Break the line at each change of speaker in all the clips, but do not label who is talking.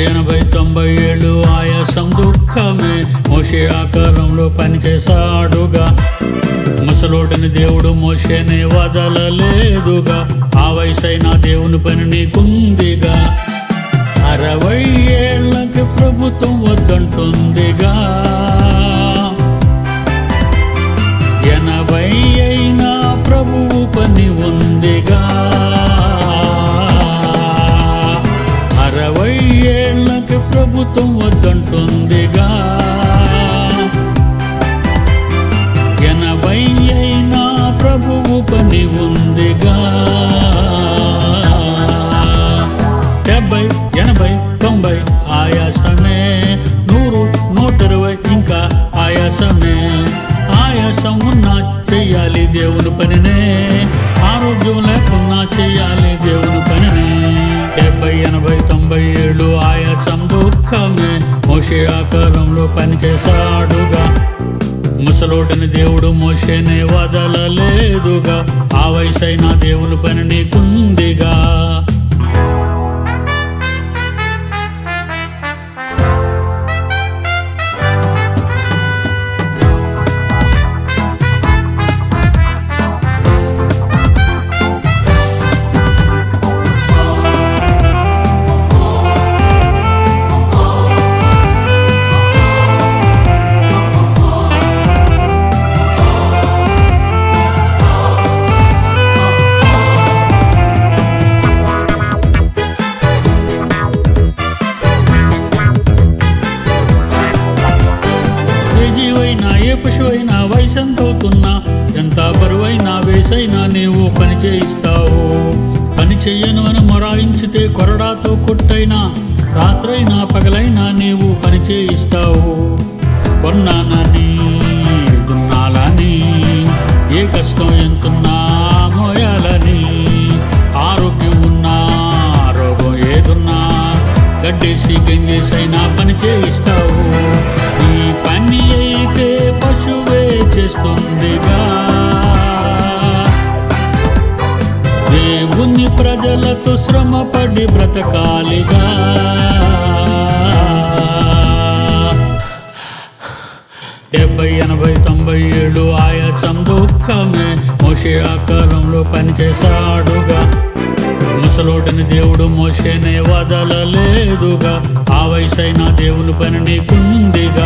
80 ఏళ్ళు ఆయాసం దుఃఖమే మోషే ఆకారంలో పనిచేశాడుగా. ముసలోడిని దేవుడు మోషేనే వదలలేదుగా. ఆ వయసైనా దేవుని పని నీకుందిగా. 60 ఏళ్ళకి ప్రభుత్వం వద్దంటుందిగా. 80 అయినా ప్రభువు పని ఉందిగా. 60 ఏళ్ళకి ప్రభుత్వం వద్దంటుందిగా. 80 అయినా ప్రభువు పని ఉందిగా. 70, 80, 90 ఆయాసమే. 100, 120 ఇంకా ఆయాసమే. ఆయాసం ఉన్నా చెయ్యాలి దేవుని పనినే. ఆరోగ్యం లేకున్నా చెయ్యాలి దేవుని పనినే. 70, 80, 90 ఏళ్ళు ఆయాసం దుఃఖమే మోషే ఆకారంలో పనిచేశాడుగా. ముసలోడిని దేవుడు మోషేనే వదలలేదుగా. ఆ వయసైనా దేవుని పని నీకుందిగా. ఏ పశువైనా వయసెంతవుతున్నా, ఎంత బరువైనా వేసైనా నీవు పని చేయిస్తావు. పని చెయ్యను అని మొరాయించితే కొరడాతో కొట్టైనా, రాత్రైనా పగలైనా నీవు పని చేయిస్తావు. కొన్నానని దున్నాలని, ఏ కష్టం ఎంతున్నా మోయాలని, ఆరోగ్యం ఉన్నా రోగం ఏదున్నా గడ్డేసి గంగేసైనా పని చేయిస్తావు. ఈ పని అయితే పశువే చేస్తుందిగా. దేవుని ప్రజలతో శ్రమపడి బ్రతకాలిగా. డెబ్బై 80, 90 ఏళ్ళు ఆయాసం దుఃఖమే మోషే ఆకారంలో పనిచేశాడుగా. ముసలోడిని దేవుడు మోషేనే వదలలేదుగా. ఆ వయసైనా దేవుని పని నీకుందిగా.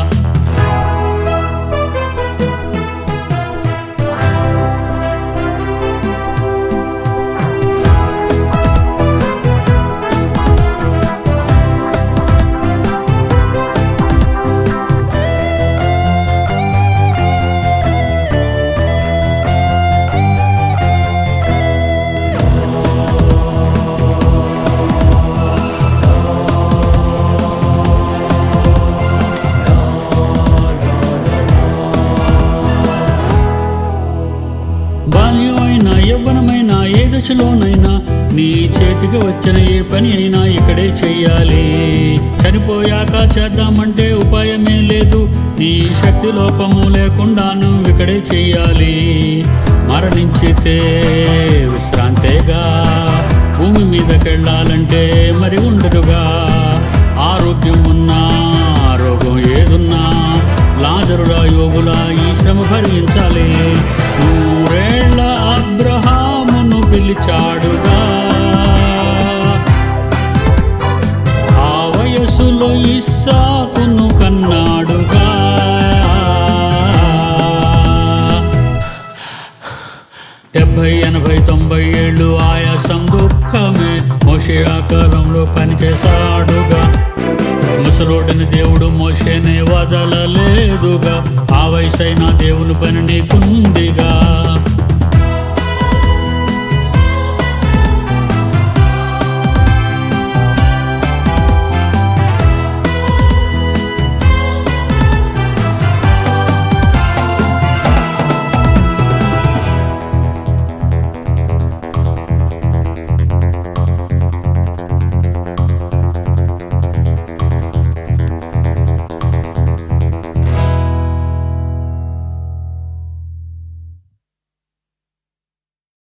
బాల్యమైనా యవ్వనమైనా ఏ దశలోనైనా నీ చేతికి వచ్చిన ఏ పని అయినా ఇక్కడే చెయ్యాలి. చనిపోయాక చేద్దామంటే ఉపాయమే లేదు. నీ శక్తి లోపము లేకుండా నువ్వు ఇక్కడే చెయ్యాలి. మరణించితే విశ్రాంతేగా. భూమి మీదకెళ్ళాలంటే మరి ఉండదుగా. ఆరోగ్యం ఉన్నా రోగం ఏదున్నా లాజరులా యోగులా ఈ శ్రమ భరించాలి. 100 ఏళ్ల అబ్రహామును పిలిచాడుగా. ఆ వయసులో ఇస్సాకును కన్నాడుగా. డెబ్బై 80, 90 ఏళ్ళు ఆయాసం దుఃఖమే మోషే ఆకారంలో పనిచేశాడుగా. ముసలోడిని దేవుడు మోషేనే వదలలేదుగా. ఆ వయసైనా దేవుని పని నీకుంది.